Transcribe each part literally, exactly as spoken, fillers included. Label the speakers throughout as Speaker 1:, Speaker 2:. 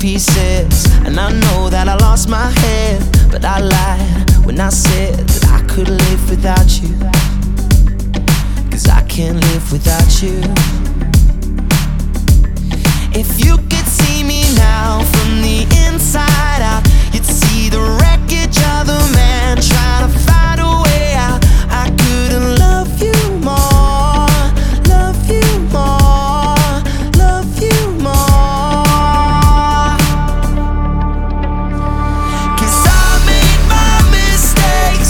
Speaker 1: pieces, and I know that I lost my head, but I lied when I said that I could live without you, 'cause I can't live without you. If you could see me now from the inside out, you'd see the wreckage of the man trying to find a way out. I couldn't love you more, love you more, love you more. 'Cause I made my mistakes,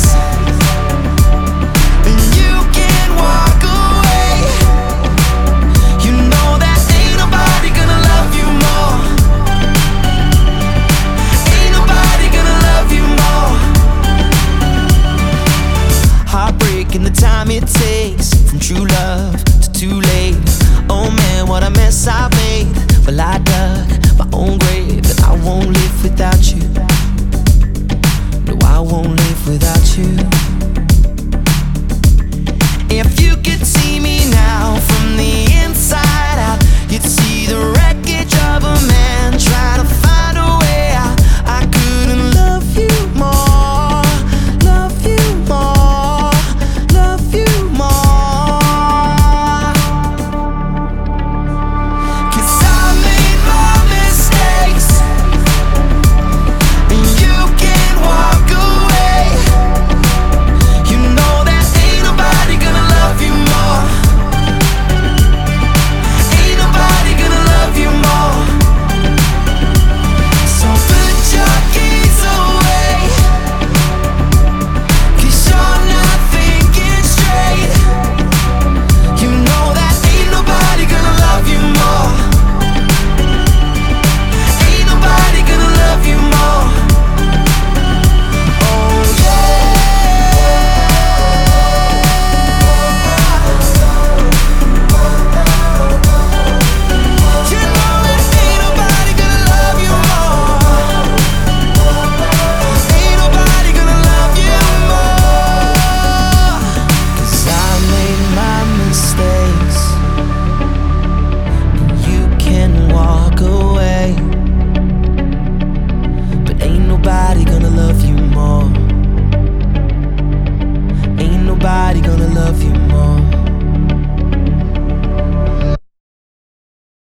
Speaker 1: and you can walk away. You know that ain't nobody gonna love you more. Ain't nobody gonna love you more. Heartbreaking the time it takes from true love to too late. Oh man, what a mess I made. Well, I dug my own grave, and I won't live without you. No, I won't live without you.